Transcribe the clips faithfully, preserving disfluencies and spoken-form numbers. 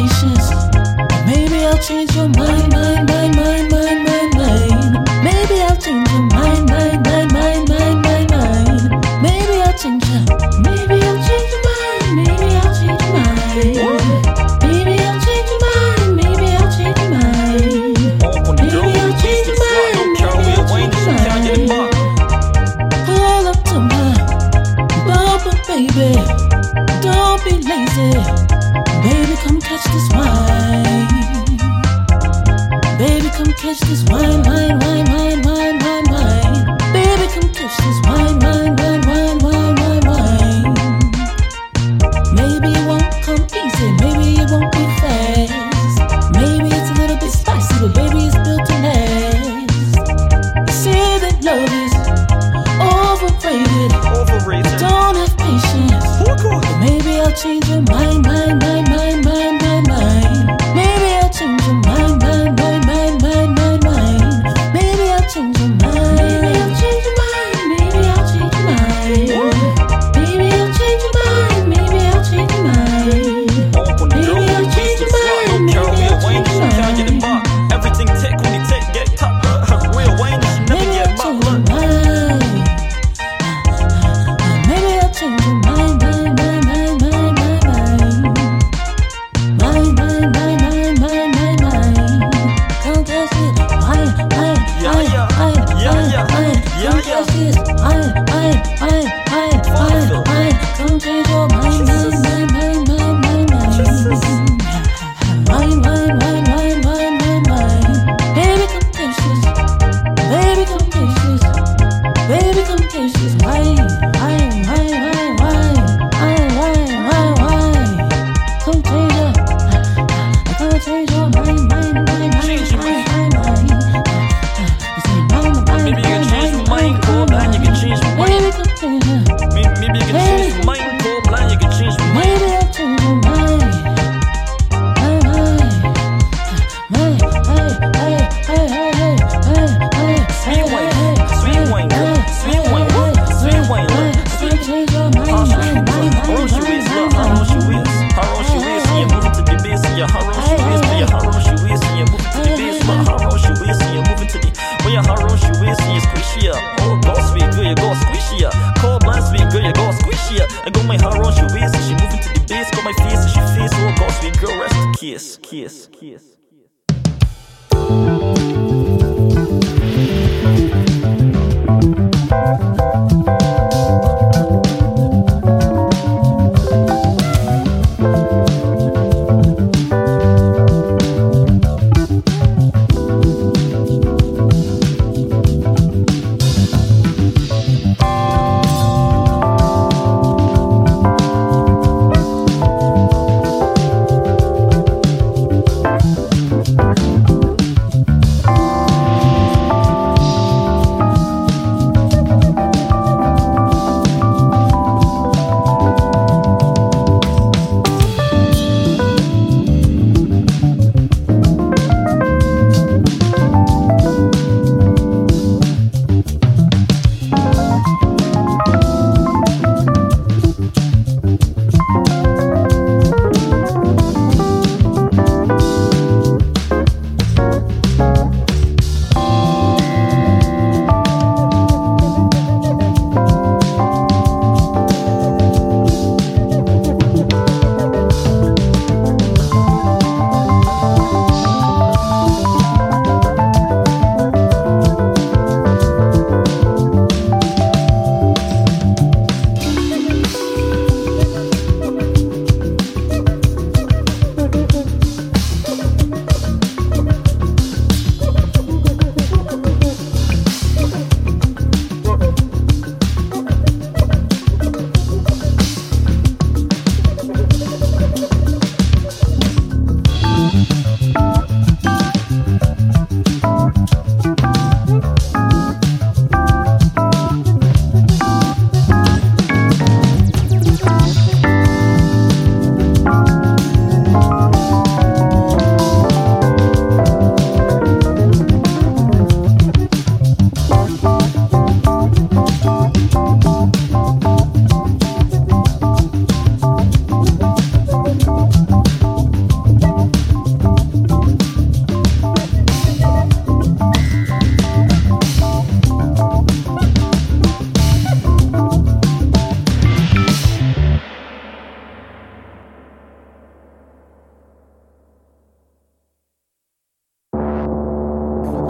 patience. Maybe I'll change your mind, mind, mind, mind, mind, mind, mind. Maybe I'll change your mind, mind, mind, mind, mind, mind, mind. Maybe I'll change your, maybe I'll change your mind, maybe I'll change your mind. Maybe I'll change your mind, maybe I'll change your mind. Maybe I'll change your mind, maybe I'll change your mind. Pull up to my bumper, baby. Don't be lazy, baby. Come catch this wine. Baby, come catch this wine, wine, wine, wine, wine, wine, wine. Baby, come catch this wine, wine, wine, wine, wine, wine, wine. Maybe it won't come easy, maybe it won't be fast. Maybe it's a little bit spicy, but baby, it's built to last. You say that love is overrated, overrated. Don't have patience, but maybe I'll change your mind, mind, mind, mind, mind, mind, mind. Maybe I'll change your mind, mind, mind, mind, mind, mind, mind. Maybe I'll change your mind. Maybe I'll change your mind. Maybe I'll change your mind. Maybe I'll change your mind. Maybe I'll change your mind. Maybe I'll change your mind. Maybe I'll change your mind. Everything take when you take get top. Her real Wayne, she never get mocked. Maybe I'll change your mind, mind, mind, mind, mind, mind, mind, mind, mind, mind, mind, mind, mind. Come catch it, wine, wine, wine, wine, wine, wine. Come catch this, wine, wine, wine, wine, wine, wine. Come change your mind, mind, mind, mind, mind, mind, mind. Wine, wine, wine, wine, wine, wine, wine. Baby, come catch this. Baby, come catch this. Baby, come catch this. Wine, wine, wine, wine, wine, wine, wine, wine, wine. Come change your, come change your mind, mind, mind, mind, mind, mind, mind. Maybe you can change your mind, cool blind, you can change your mind. Baby, come change your, Maybe you can change your mind, cool blind, you can change your mind. maybe I'll change your mind. My mind, my, hey, hey, hey, hey, hey, hey, hey. Sweet wine, sweet wine, sweet wine, sweet wine. Come change your mind, mind, mind, mind, How wrong she is, mind, how wrong she mind. is, how wrong she is, and you're moving to the base, yeah, how wrong she is, yeah, how wrong she is, and you're moving to the base, but how wrong she is, and you're moving to the, well, yeah, how wrong she is, and you're squishy, oh, go sweet girl, you go squishy, cold blind sweet girl, you go squishy, I go my how wrong she is, and she moving to the base, go my face, and she face, oh, go sweet girl, rest the kiss, kiss, kiss.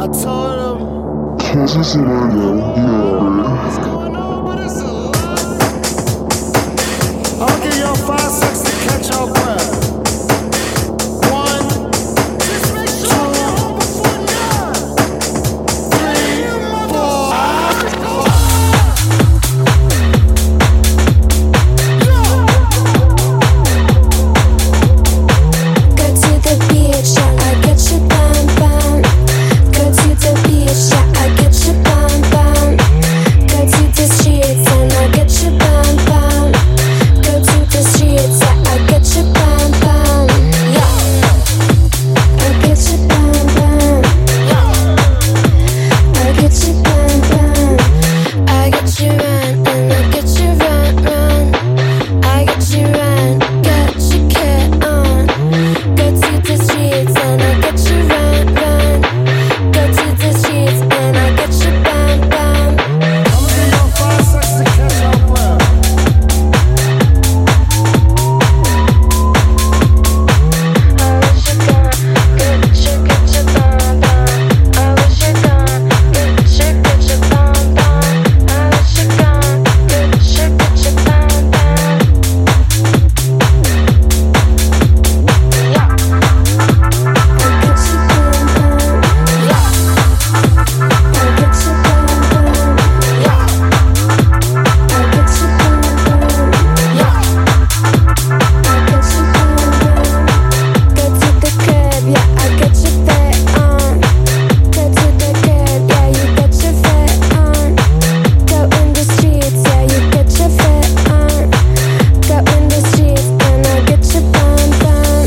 I told him. Cause it's in right now, yeah. What's going on, but it's a lot. I'll give y'all five seconds to catch your breath. One, just make sure two, you're home before nine. Three, four. Go to the beach, yeah, I get you bum bum. Go to the beach, yeah, I get you bum bum. Go to the streets and I get you bum bum. Go to the streets, yeah, I get you bum bum. Yeah, I get you bum bum. Yeah, I get you bum bum. I get you run and I get you run run. I get you run, get you kid on. Go to the streets and I get you run run. Go to the streets and I get you bum bum. I'll give y'all five seconds to catch your breath. I wish you gone, get you get your bum bum. I wish you gone, get you get your bum bum. I wish you gone, get you get your bum bum. Yeah, I get you bum bum. Yeah, I get you bum bum. Yeah, I get you bum bum. Yeah, I get you bum bum. Go to the crib, yeah, I get your fit on. Go to the crib, yeah, you get your fit on. Go in the streets, yeah, you get your fit on. Go in the streets and I get your bum bum.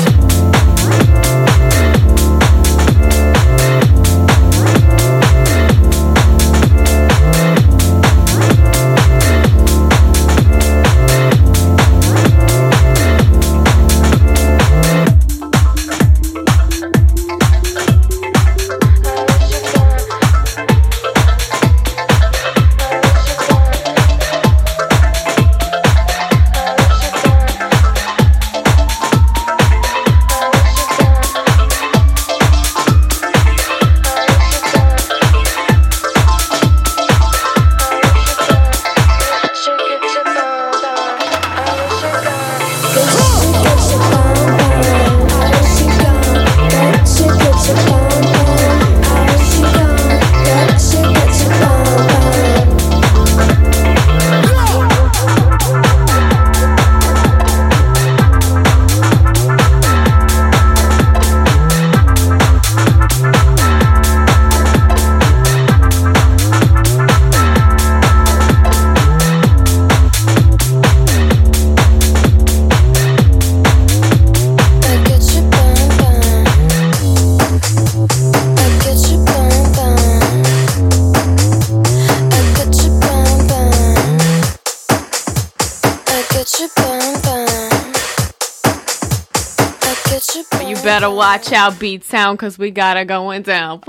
You better watch out, Beat Sound, because we got it going down.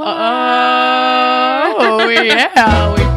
Oh, yeah. We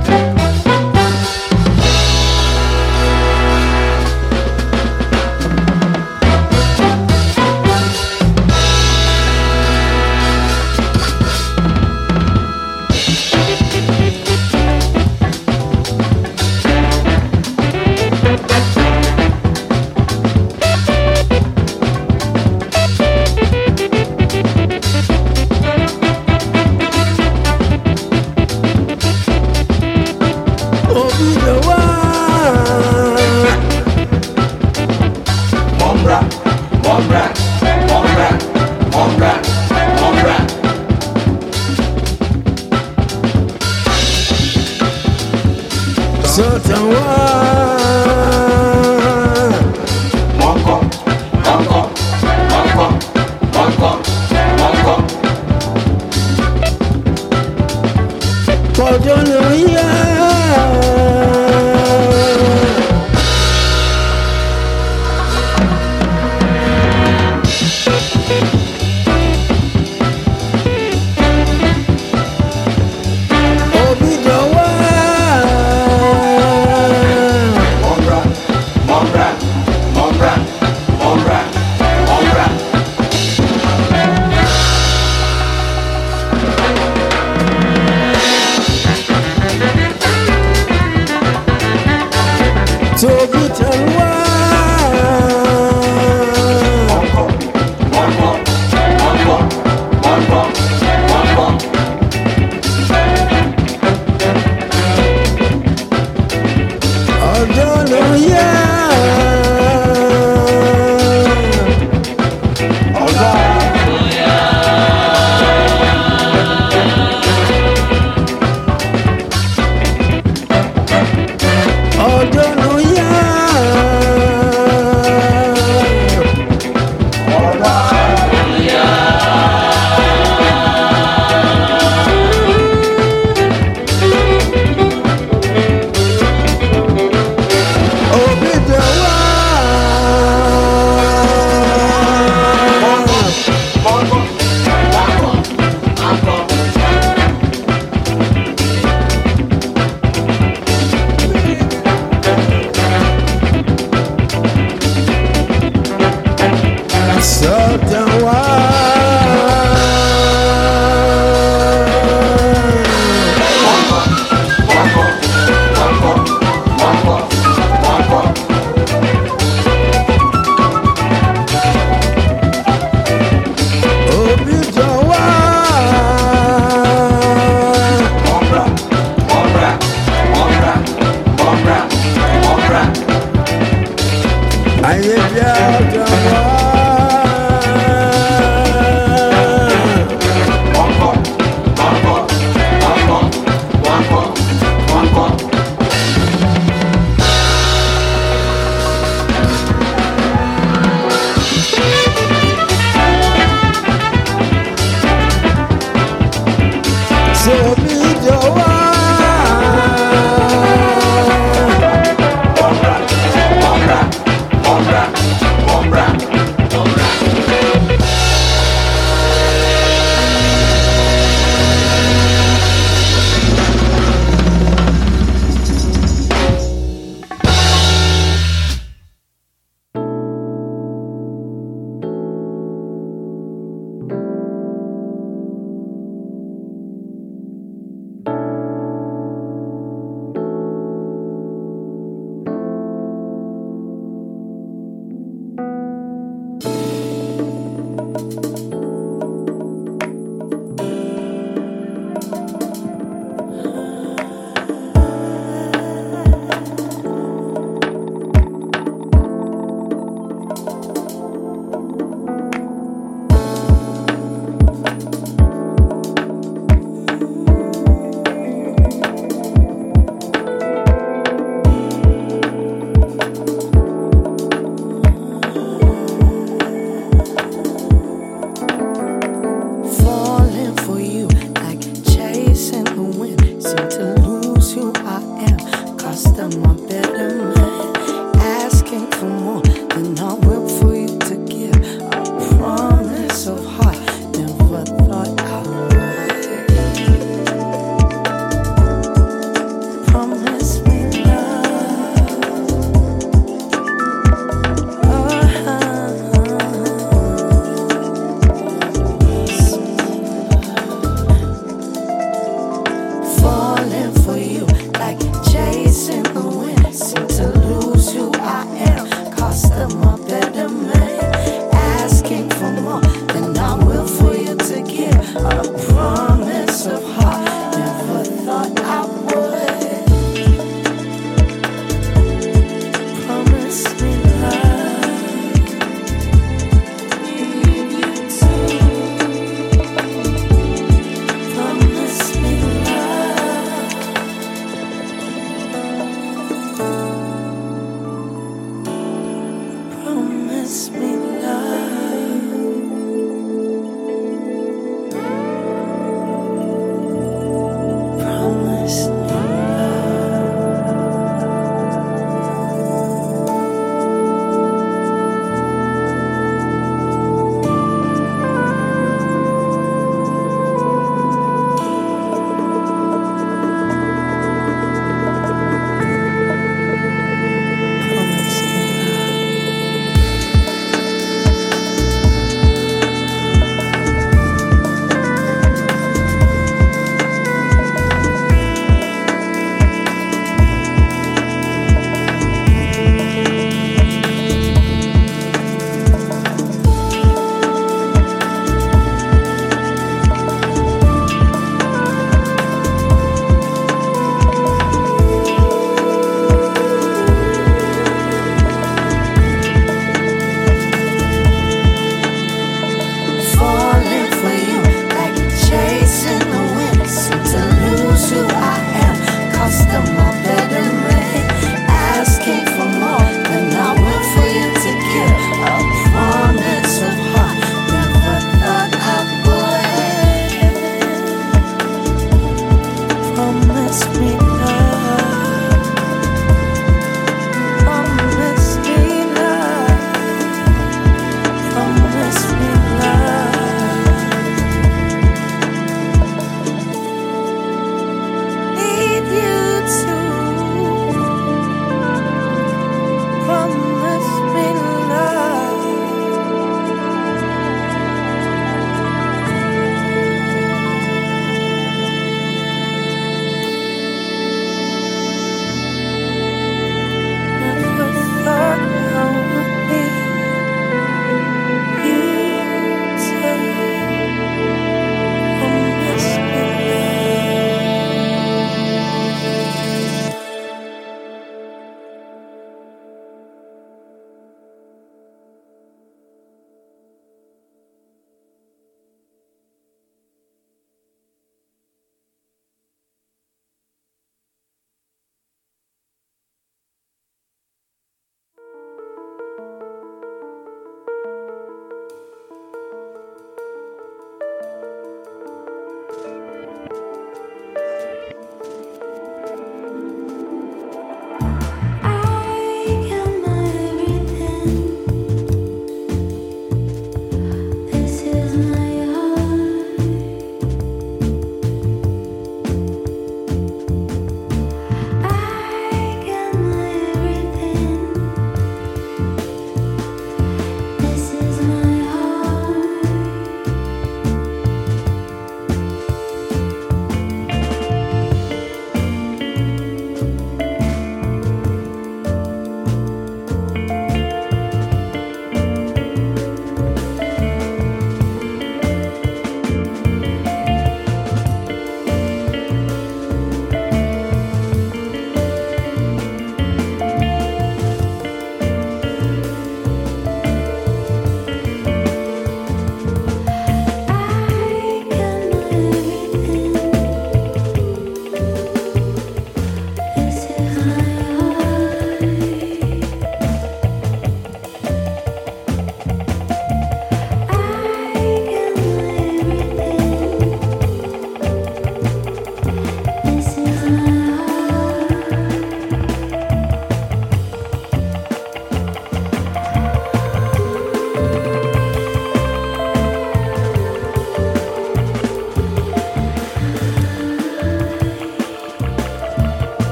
ọ̀tàn wá. Òbí jọ wá. Ayé bí ọ̀tàn wá.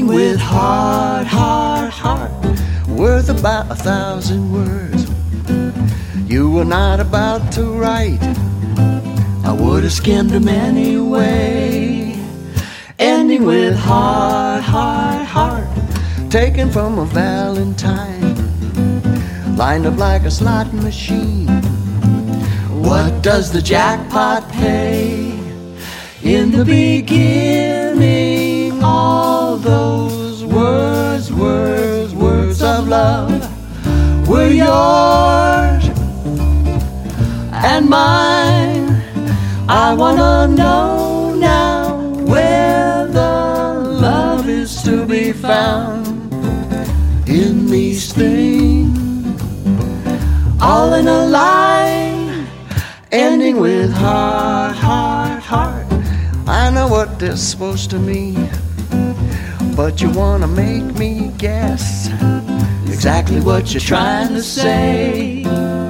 with heart, heart, heart, worth about a thousand words. You were not about to write, I would have skimmed them anyway. Ending with heart, heart, heart, taken from a valentine, lined up like a slot machine. What does the jackpot pay? In the beginning, all those words, words, words of love were yours and mine. I wanna know now where the love is to be found in these things, all in a line, ending with heart, heart, heart. I know what they're supposed to mean, but you wanna make me guess exactly what you're trying to say.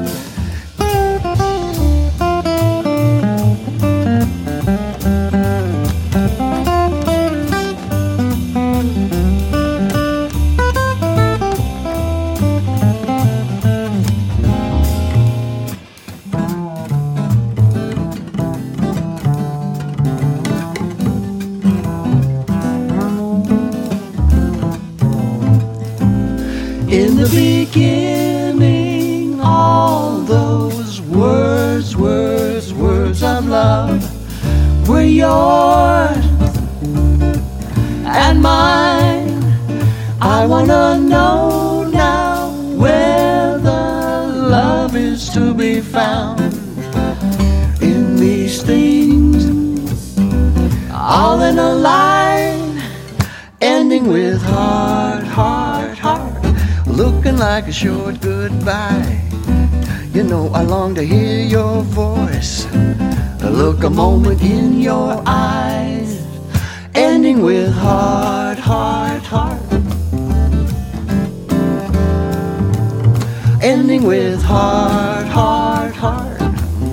In the beginning, all those words, words, words of love were yours and mine. I wanna know now where the love is to be found in these things, all in a line, ending with heart, heart, heart, looking like a short goodbye. You know I long to hear your voice, look a moment in your eyes, ending with heart, heart, heart, ending with heart, heart, heart,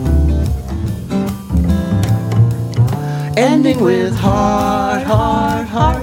ending with heart, heart, heart.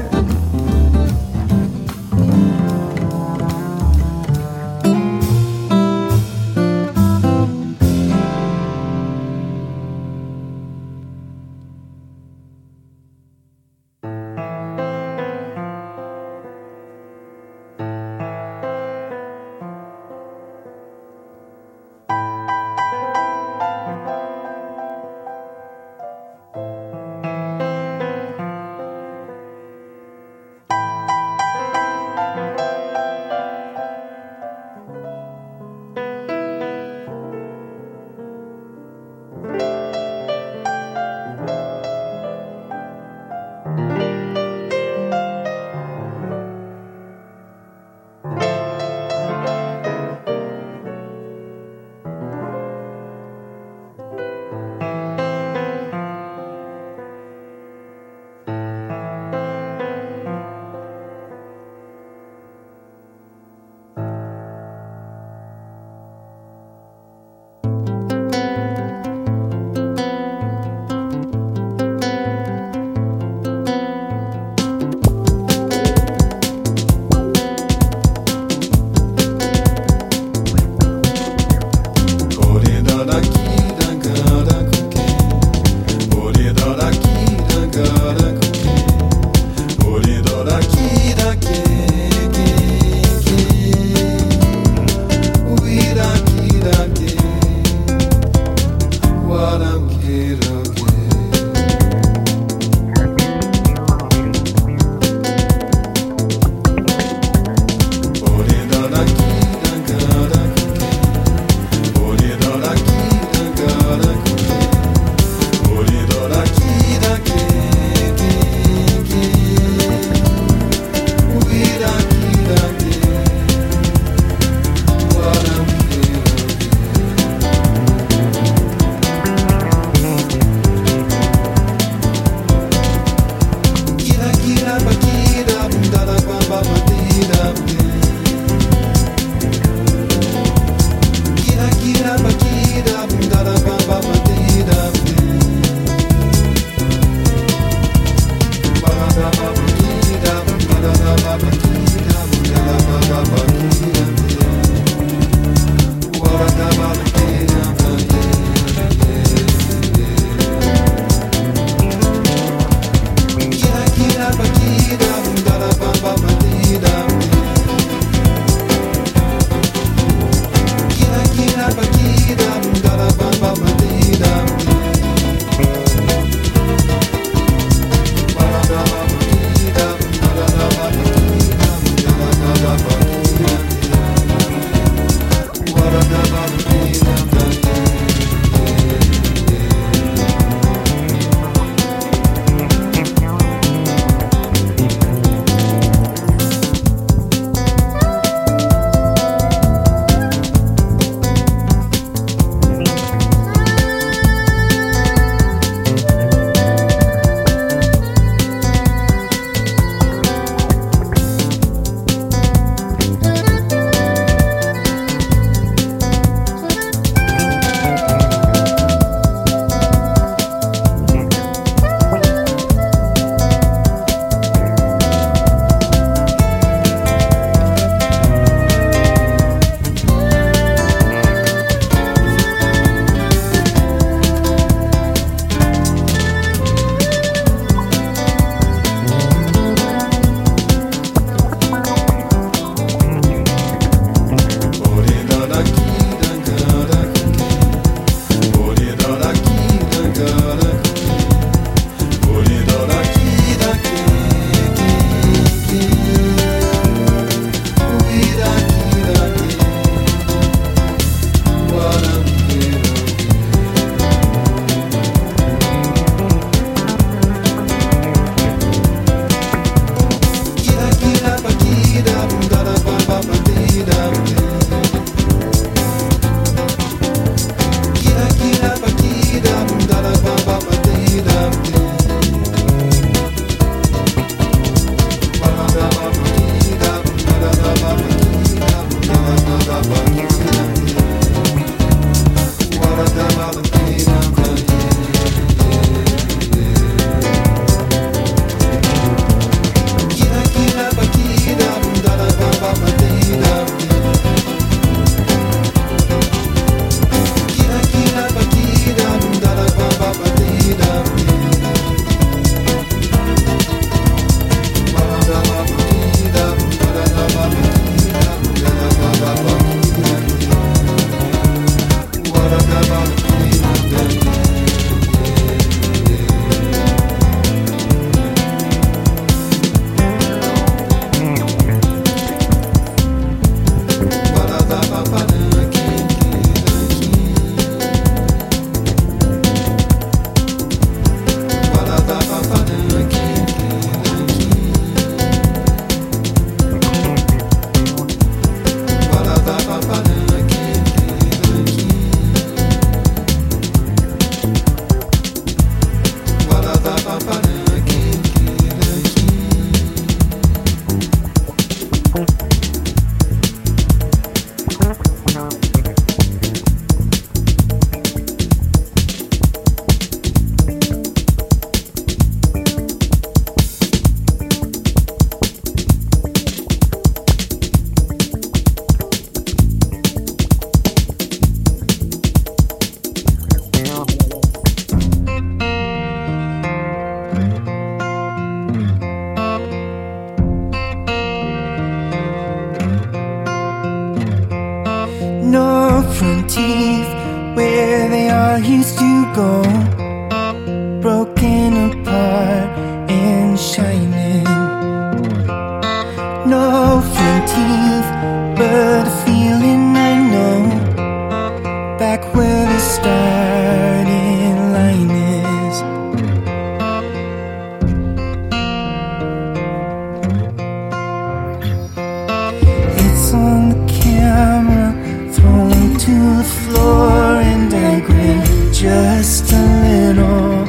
the floor and I grin just a little.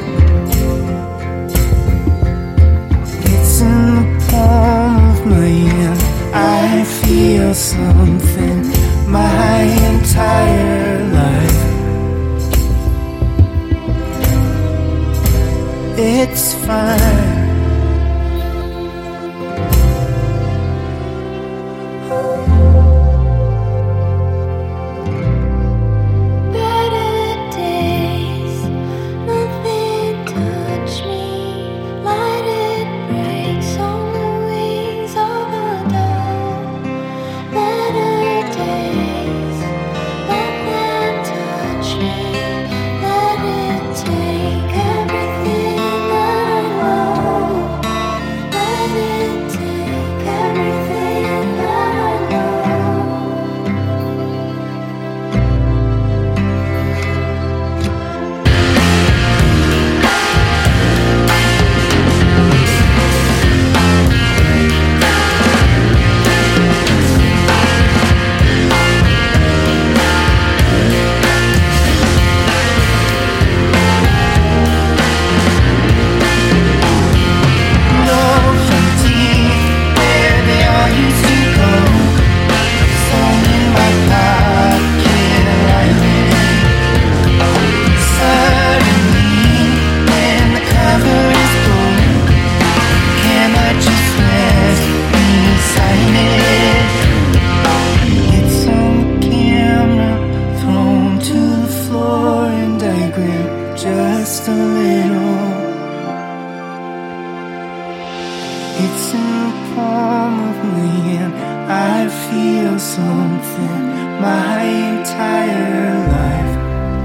It's in the palm of my hand. I feel something my entire life. It's fine. Just a little. It's in the palm of my hand. I feel something my entire life.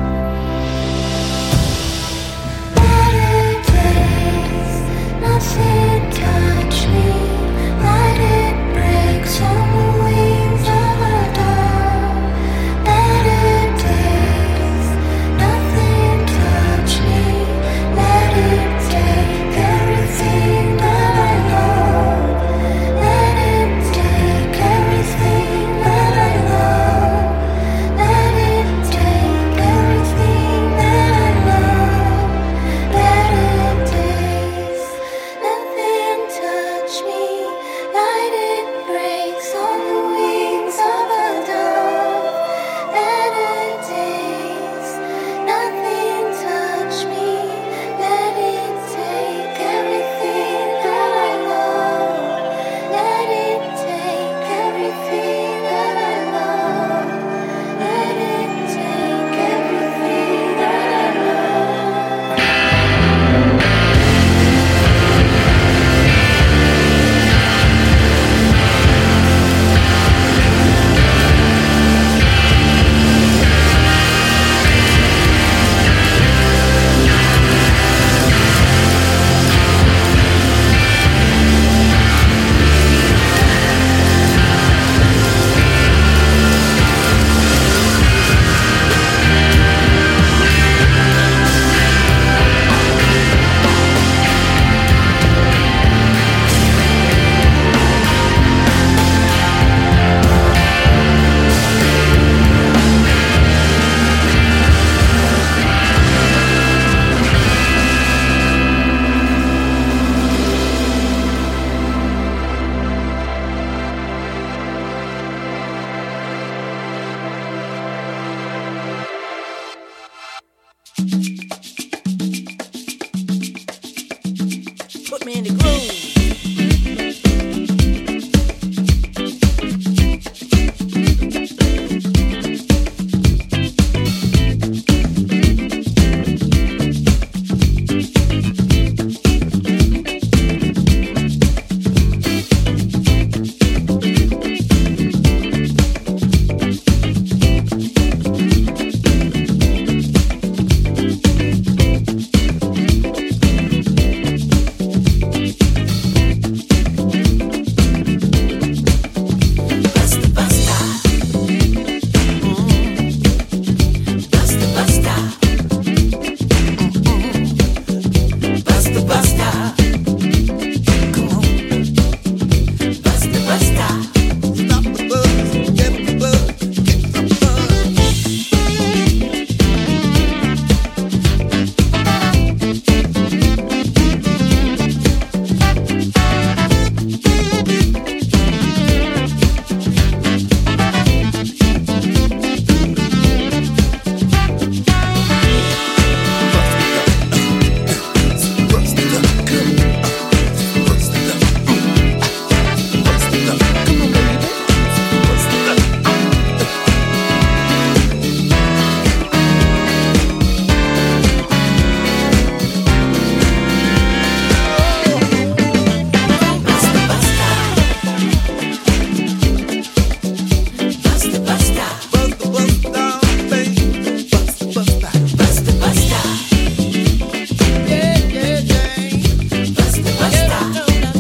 Better days, nothing touch me. Let it break on the wings of a dove. Better days, nothing touch me. Let it take everything that I love. Let it take everything that I love. Let it take everything that I love. Better days, nothing touch me. Light it breaks on the wings of a dove. Better days, nothing touch me. Let it take everything that I love. Let it take everything that I love. Let it take everything that I love. Put me in the groove.